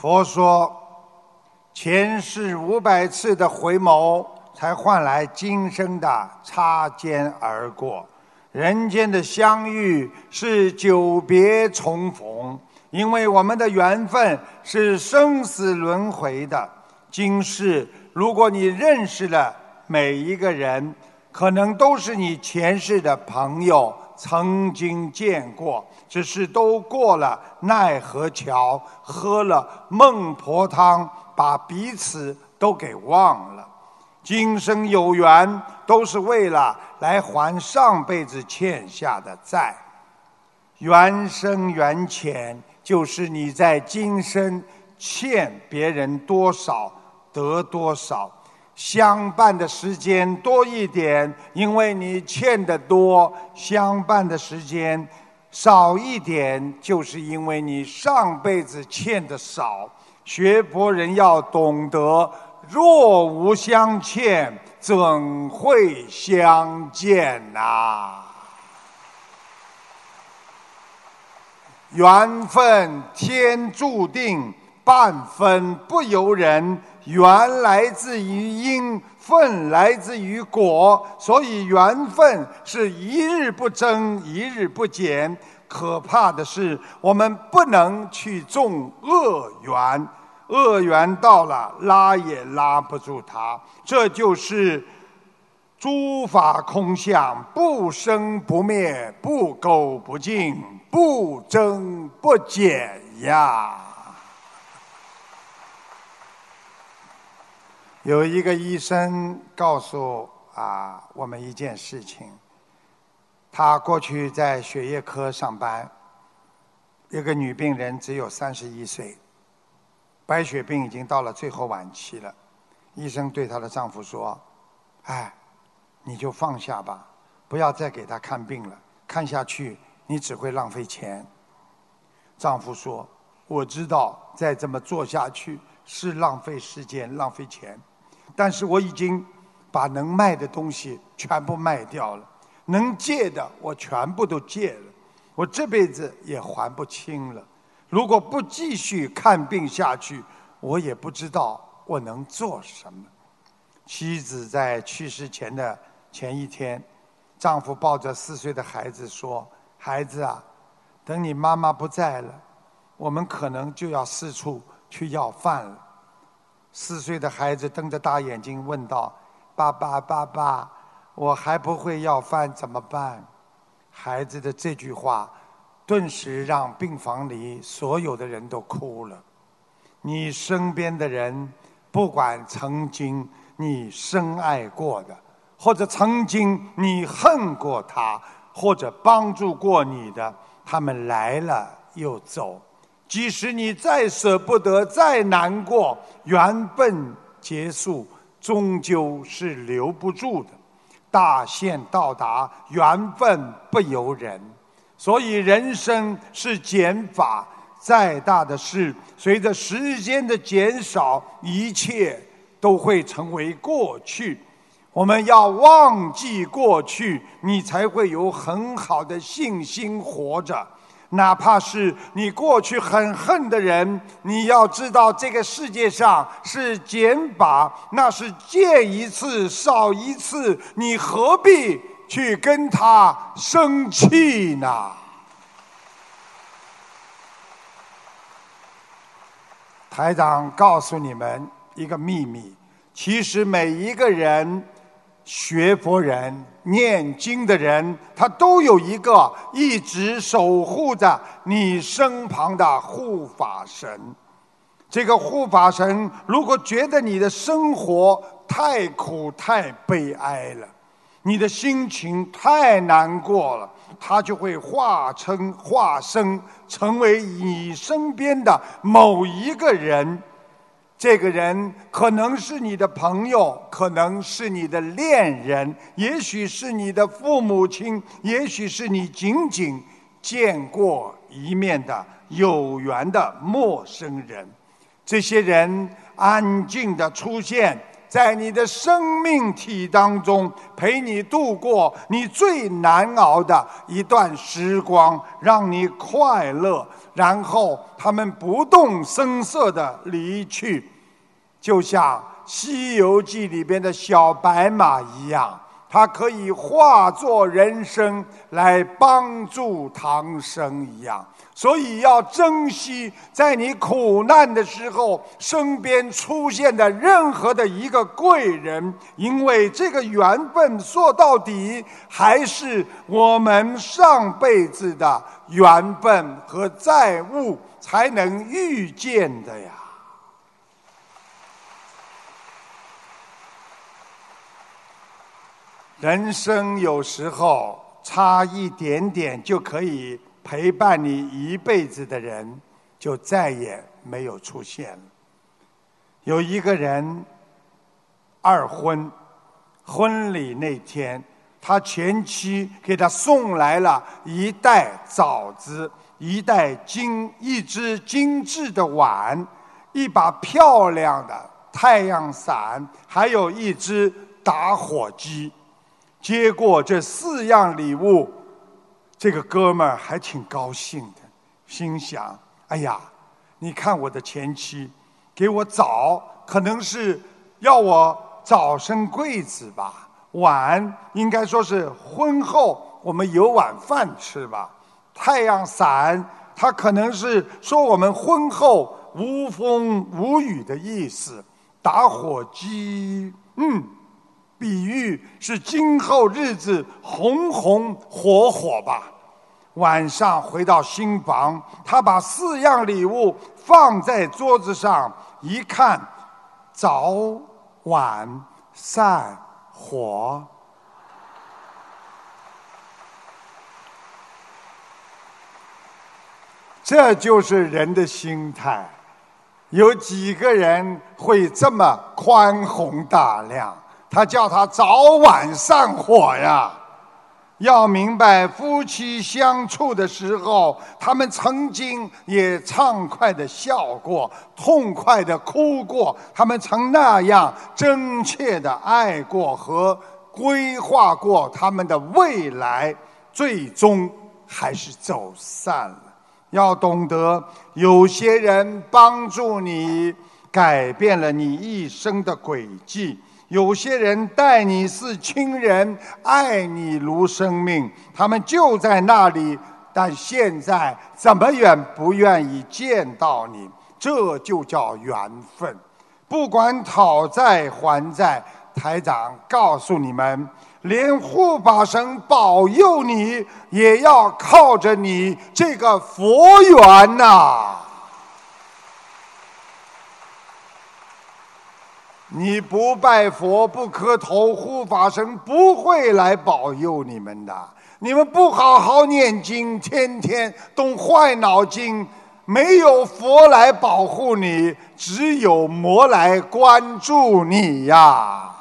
佛说，前世500次的回眸，才换来今生的擦肩而过。人间的相遇是久别重逢，因为我们的缘分是生死轮回的。今世，如果你认识了每一个人，可能都是你前世的朋友，曾经见过，只是都过了奈何桥，喝了孟婆汤，把彼此都给忘了。今生有缘，都是为了来还上辈子欠下的债。缘深缘浅，就是你在今生欠别人多少得多少。相伴的时间多一点，因为你欠的多；相伴的时间少一点，就是因为你上辈子欠的少。学佛人要懂得，若无相欠，怎会相见啊？缘分天注定，半分不由人。缘来自于因，分来自于果，所以缘分是一日不增，一日不减。可怕的是，我们不能去种恶缘，恶缘到了，拉也拉不住它。这就是诸法空相，不生不灭，不垢不净，不增不减呀。有一个医生告诉我们一件事情，他过去在血液科上班，一个女病人只有31岁，白血病已经到了最后晚期了。医生对她的丈夫说：“你就放下吧，不要再给她看病了，看下去你只会浪费钱。”丈夫说：“我知道再这么做下去是浪费时间，浪费钱。但是我已经把能卖的东西全部卖掉了，能借的我全部都借了，我这辈子也还不清了。如果不继续看病下去，我也不知道我能做什么。”妻子在去世前的前一天，丈夫抱着4岁的孩子说：“孩子啊，等你妈妈不在了，我们可能就要四处去要饭了。”4岁的孩子瞪着大眼睛问道：“爸爸，爸爸，我还不会要饭怎么办？”孩子的这句话，顿时让病房里所有的人都哭了。你身边的人，不管曾经你深爱过的，或者曾经你恨过他，或者帮助过你的，他们来了又走。即使你再舍不得，再难过，缘分结束终究是留不住的。大限到达，缘分不由人。所以人生是减法，再大的事，随着时间的减少，一切都会成为过去。我们要忘记过去，你才会有很好的信心活着。哪怕是你过去很恨的人，你要知道这个世界上是减法，那是见一次少一次，你何必去跟他生气呢？台长告诉你们一个秘密，其实每一个人，学佛人、念经的人，他都有一个一直守护着你身旁的护法神。这个护法神如果觉得你的生活太苦太悲哀了，你的心情太难过了，他就会化身成为你身边的某一个人。这个人可能是你的朋友，可能是你的恋人，也许是你的父母亲，也许是你仅仅见过一面的有缘的陌生人。这些人安静地出现在你的生命体当中，陪你度过你最难熬的一段时光，让你快乐，然后他们不动声色地离去，就像《西游记》里边的小白马一样，它可以化作人参来帮助唐僧一样。所以要珍惜在你苦难的时候身边出现的任何的一个贵人，因为这个缘分说到底还是我们上辈子的缘分和债务才能遇见的呀。人生有时候差一点点就可以陪伴你一辈子的人，就再也没有出现了。有一个人二婚，婚礼那天，他前妻给他送来了一袋枣子，一只精致的碗，一把漂亮的太阳伞，还有一只打火机。接过这4样礼物，这个哥们儿还挺高兴的，心想：哎呀，你看我的前妻给我枣，可能是要我早生贵子吧；碗应该说是婚后我们有碗饭吃吧；太阳伞，它可能是说我们婚后无风无雨的意思；打火机，比喻是今后日子红红火火吧。晚上回到新房，他把4样礼物放在桌子上，一看，枣、碗、扇、火。这就是人的心态，有几个人会这么宽宏大量？他叫他早晚上火呀！要明白，夫妻相处的时候，他们曾经也畅快地笑过，痛快地哭过，他们曾那样真切地爱过和规划过他们的未来，最终还是走散了。要懂得，有些人帮助你，改变了你一生的轨迹。有些人待你是亲人，爱你如生命，他们就在那里，但现在怎么也不愿意见到你，这就叫缘分。不管讨债还债，台长告诉你们，连护法神保佑你，也要靠着你这个佛缘呐。你不拜佛不磕头，护法神不会来保佑你们的。你们不好好念经，天天动坏脑筋，没有佛来保护你，只有魔来关注你呀。